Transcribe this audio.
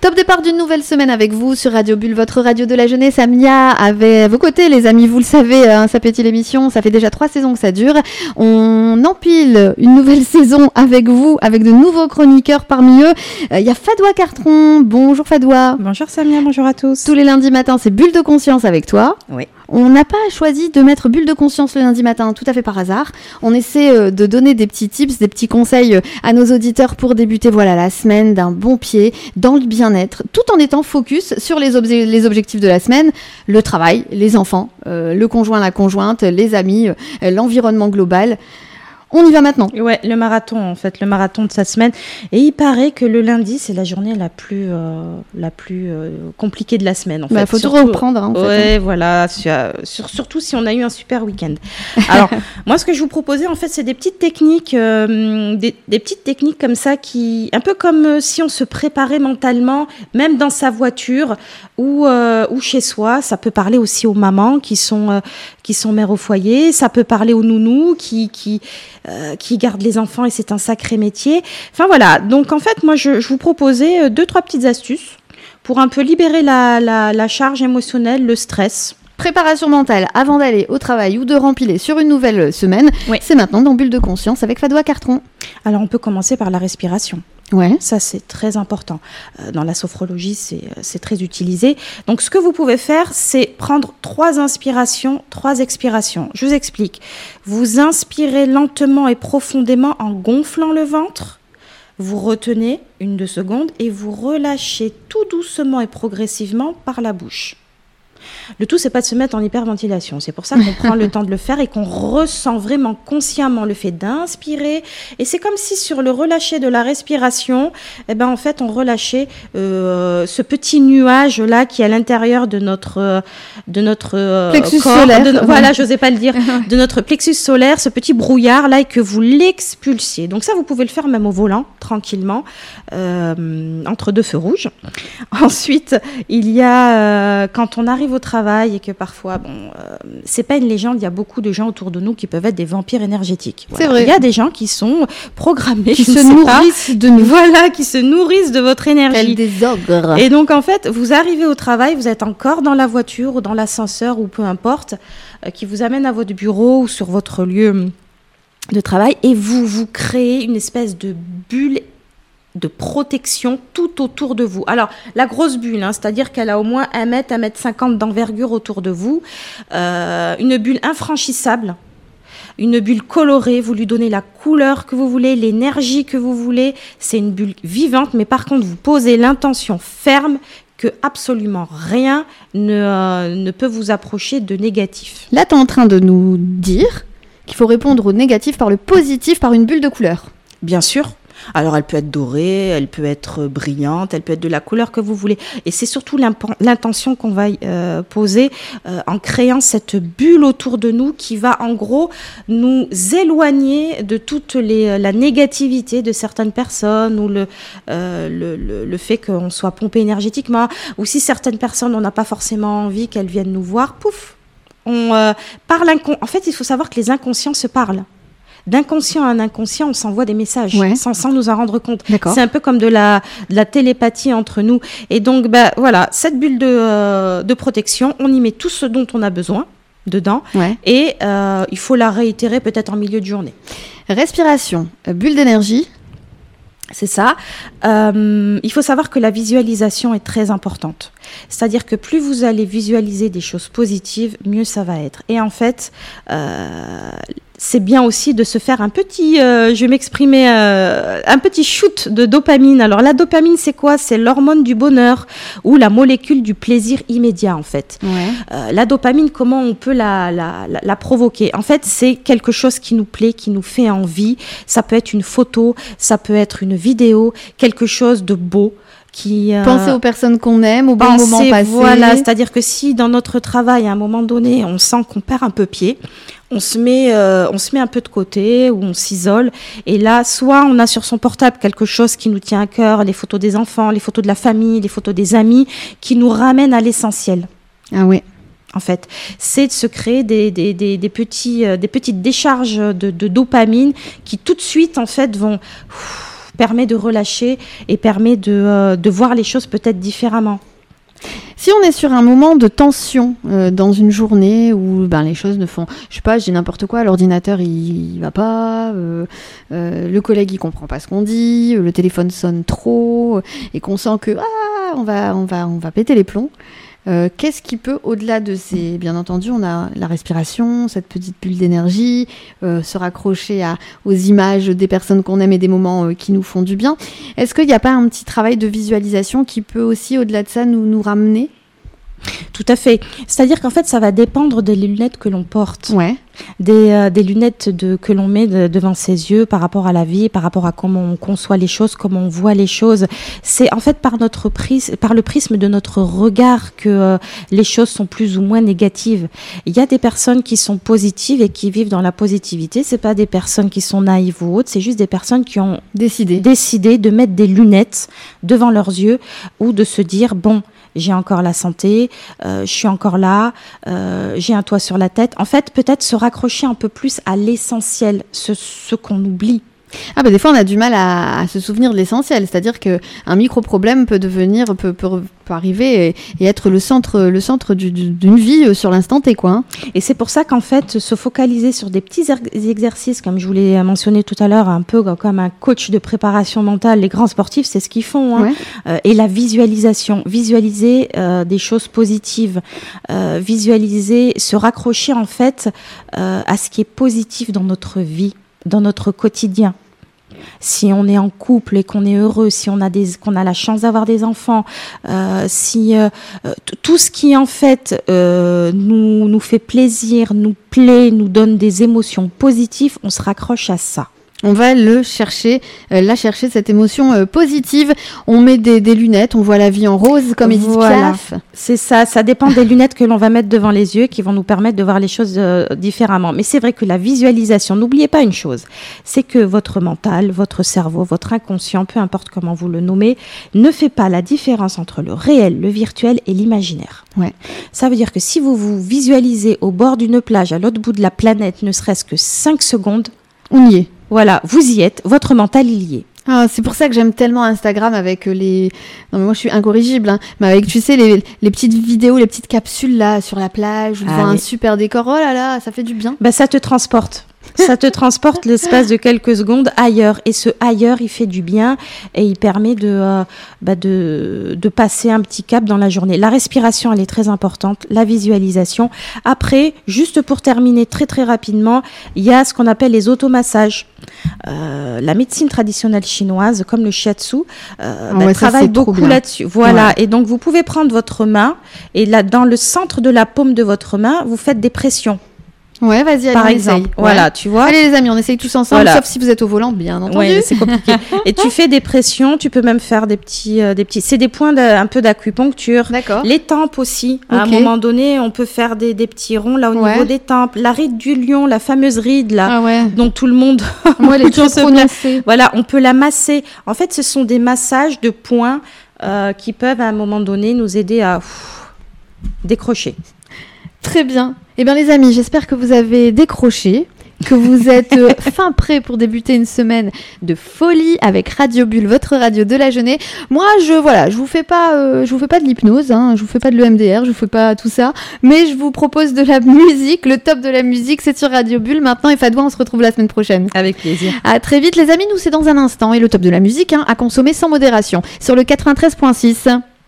Top départ d'une nouvelle semaine avec vous sur Radio Bulle, votre radio de la jeunesse. Amia avait à vos côtés, les amis, vous le savez, ça petit l'émission, ça fait déjà 3 saisons que ça dure. On empile une nouvelle saison avec vous, avec de nouveaux chroniqueurs parmi eux. Il y a Fadwa Cartron. Bonjour Fadwa. Bonjour Samia, bonjour à tous. Tous les lundis matins, c'est Bulle de conscience avec toi. Oui. On n'a pas choisi de mettre Bulle de conscience le lundi matin tout à fait par hasard. On essaie de donner des petits tips, des petits conseils à nos auditeurs pour débuter la semaine d'un bon pied, dans le bien-être, tout en étant focus sur les objectifs de la semaine, le travail, les enfants, le conjoint, la conjointe, les amis, l'environnement global. On y va maintenant. Ouais, le marathon de cette semaine. Et il paraît que le lundi, c'est la journée la plus compliquée de la semaine. En fait. Faut tout reprendre. En fait. Voilà. Surtout si on a eu un super week-end. Alors, moi, ce que je vous proposais, en fait, c'est des petites techniques, des petites techniques comme ça, un peu comme si on se préparait mentalement, même dans sa voiture ou chez soi. Ça peut parler aussi aux mamans qui sont mères au foyer. Ça peut parler aux nounous qui gardent les enfants et c'est un sacré métier. Enfin voilà, donc en fait moi je vous proposais 2-3 petites astuces pour un peu libérer la charge émotionnelle, le stress. Préparation mentale avant d'aller au travail ou de rempiler sur une nouvelle semaine, oui. C'est maintenant dans Bulle de conscience avec Fadwa Cartron. Alors on peut commencer par la respiration. Ouais. Ça, c'est très important. Dans la sophrologie, c'est très utilisé. Donc, ce que vous pouvez faire, c'est prendre 3 inspirations, 3 expirations. Je vous explique. Vous inspirez lentement et profondément en gonflant le ventre. Vous retenez 1-2 secondes et vous relâchez tout doucement et progressivement par la bouche. Le tout, c'est pas de se mettre en hyperventilation. C'est pour ça qu'on prend le temps de le faire et qu'on ressent vraiment consciemment le fait d'inspirer. Et c'est comme si sur le relâcher de la respiration, en fait, on relâchait ce petit nuage-là qui est à l'intérieur de notre plexus corps. solaire. Voilà, j'osais pas le dire. De notre plexus solaire, ce petit brouillard-là, et que vous l'expulsiez. Donc ça, vous pouvez le faire même au volant, tranquillement, entre 2 feux rouges. Ensuite, il y a, quand on arrive au travail et que parfois, c'est pas une légende, il y a beaucoup de gens autour de nous qui peuvent être des vampires énergétiques. Voilà. C'est vrai. Il y a des gens qui sont programmés, qui se nourrissent de nous. Voilà, qui se nourrissent de votre énergie. Tels des ogres. Et donc, en fait, vous arrivez au travail, vous êtes encore dans la voiture ou dans l'ascenseur ou peu importe, qui vous amène à votre bureau ou sur votre lieu de travail et vous créez une espèce de bulle de protection tout autour de vous. Alors, la grosse bulle, c'est-à-dire qu'elle a au moins 1 mètre, 1,50 m d'envergure autour de vous, une bulle infranchissable, une bulle colorée, vous lui donnez la couleur que vous voulez, l'énergie que vous voulez, c'est une bulle vivante, mais par contre, vous posez l'intention ferme que absolument rien ne peut vous approcher de négatif. Là, tu es en train de nous dire qu'il faut répondre au négatif par le positif, par une bulle de couleur. Bien sûr. Alors, elle peut être dorée, elle peut être brillante, elle peut être de la couleur que vous voulez. Et c'est surtout l'intention qu'on va poser en créant cette bulle autour de nous qui va, en gros, nous éloigner de toute la négativité de certaines personnes ou le fait qu'on soit pompé énergétiquement. Ou si certaines personnes, on n'a pas forcément envie qu'elles viennent nous voir, pouf, en fait, il faut savoir que les inconscients se parlent. D'inconscient à un inconscient, on s'envoie des messages sans nous en rendre compte. D'accord. C'est un peu comme de la télépathie entre nous. Et donc, voilà, cette bulle de protection, on y met tout ce dont on a besoin dedans. Ouais. Et il faut la réitérer peut-être en milieu de journée. Respiration, bulle d'énergie. C'est ça. Il faut savoir que la visualisation est très importante. C'est-à-dire que plus vous allez visualiser des choses positives, mieux ça va être. Et en fait, c'est bien aussi de se faire un petit, un petit shoot de dopamine. Alors la dopamine, c'est quoi ? C'est l'hormone du bonheur ou la molécule du plaisir immédiat, en fait. Ouais. La dopamine, comment on peut la provoquer ? En fait, c'est quelque chose qui nous plaît, qui nous fait envie. Ça peut être une photo, ça peut être une vidéo, quelque chose de beau. Penser aux personnes qu'on aime, au bon moment passé. Voilà, c'est-à-dire que si dans notre travail, à un moment donné, on sent qu'on perd un peu pied, on se met un peu de côté ou on s'isole. Et là, soit on a sur son portable quelque chose qui nous tient à cœur, les photos des enfants, les photos de la famille, les photos des amis, qui nous ramènent à l'essentiel. Ah oui. En fait, c'est de se créer des petites décharges de dopamine qui tout de suite, en fait, vont permet de relâcher et permet de voir les choses peut-être différemment. Si on est sur un moment de tension dans une journée où les choses ne font, je sais pas, je dis n'importe quoi, l'ordinateur il va pas, le collègue il comprend pas ce qu'on dit, le téléphone sonne trop et qu'on sent que on va péter les plombs. Qu'est-ce qui peut, au-delà de ces... Bien entendu, on a la respiration, cette petite bulle d'énergie, se raccrocher aux images des personnes qu'on aime et des moments qui nous font du bien. Est-ce qu'il n'y a pas un petit travail de visualisation qui peut aussi, au-delà de ça, nous ramener ? Tout à fait. C'est-à-dire qu'en fait, ça va dépendre des lunettes que l'on porte. Ouais. Des lunettes que l'on met devant ses yeux par rapport à la vie, par rapport à comment on conçoit les choses, comment on voit les choses. C'est en fait par le prisme de notre regard que les choses sont plus ou moins négatives. Il y a des personnes qui sont positives et qui vivent dans la positivité. C'est pas des personnes qui sont naïves ou autres, c'est juste des personnes qui ont décidé de mettre des lunettes devant leurs yeux ou de se dire bon, j'ai encore la santé, je suis encore là, j'ai un toit sur la tête. En fait, peut-être se raccrocher un peu plus à l'essentiel, ce qu'on oublie. Des fois on a du mal à se souvenir de l'essentiel, c'est-à-dire qu'un micro-problème peut arriver et être le centre d'une vie sur l'instant T, quoi. Et c'est pour ça qu'en fait, se focaliser sur des petits exercices, comme je vous l'ai mentionné tout à l'heure, un peu comme un coach de préparation mentale, les grands sportifs, c'est ce qu'ils font. Hein. Ouais. Et la visualisation, visualiser des choses positives, visualiser, se raccrocher en fait à ce qui est positif dans notre vie, dans notre quotidien. Si on est en couple et qu'on est heureux, si qu'on a la chance d'avoir des enfants, tout ce qui en fait nous fait plaisir, nous plaît, nous donne des émotions positives, on se raccroche à ça. On va la chercher, cette émotion positive. On met des lunettes, on voit la vie en rose, comme Edith Piaf. C'est ça, ça dépend des lunettes que l'on va mettre devant les yeux qui vont nous permettre de voir les choses différemment. Mais c'est vrai que la visualisation, n'oubliez pas une chose, c'est que votre mental, votre cerveau, votre inconscient, peu importe comment vous le nommez, ne fait pas la différence entre le réel, le virtuel et l'imaginaire. Ouais. Ça veut dire que si vous vous visualisez au bord d'une plage, à l'autre bout de la planète, ne serait-ce que 5 secondes, on y est. Voilà, vous y êtes, votre mental, il y est. Ah, c'est pour ça que j'aime tellement Instagram avec les... Non mais moi je suis incorrigible, hein. Mais avec, tu sais, les petites vidéos, les petites capsules là sur la plage, devant un super décor, oh là là, ça fait du bien. Ça te transporte. Ça te transporte l'espace de quelques secondes ailleurs. Et ce ailleurs, il fait du bien et il permet de passer un petit cap dans la journée. La respiration, elle est très importante. La visualisation. Après, juste pour terminer très très rapidement, il y a ce qu'on appelle les automassages. La médecine traditionnelle chinoise, comme le shiatsu, travaille beaucoup là-dessus. Voilà. Ouais. Et donc, vous pouvez prendre votre main et là, dans le centre de la paume de votre main, vous faites des pressions. Ouais, vas-y, allez, par exemple. Voilà, tu vois. Allez les amis, on essaye tous ensemble, sauf si vous êtes au volant, bien entendu. Ouais, c'est compliqué. Et tu fais des pressions, tu peux même faire des petits, c'est des points un peu d'acupuncture. D'accord. Les tempes aussi. Okay. À un moment donné, on peut faire des petits ronds là au niveau des tempes. La ride du lion, la fameuse ride là, dont tout le monde. Moi, elle est très prononcée. Voilà, on peut la masser. En fait, ce sont des massages de points qui peuvent à un moment donné nous aider à décrocher. Très bien. Eh bien les amis, j'espère que vous avez décroché, que vous êtes fin prêts pour débuter une semaine de folie avec Radio Bulle, votre radio de la jeunesse. Moi, je vous fais pas de l'hypnose, hein, je vous fais pas de l'EMDR, je vous fais pas tout ça, mais je vous propose de la musique. Le top de la musique, c'est sur Radio Bulle maintenant. Et Fadoua, on se retrouve la semaine prochaine. Avec plaisir. À très vite les amis, nous c'est dans un instant. Et le top de la musique, à consommer sans modération sur le 93.6.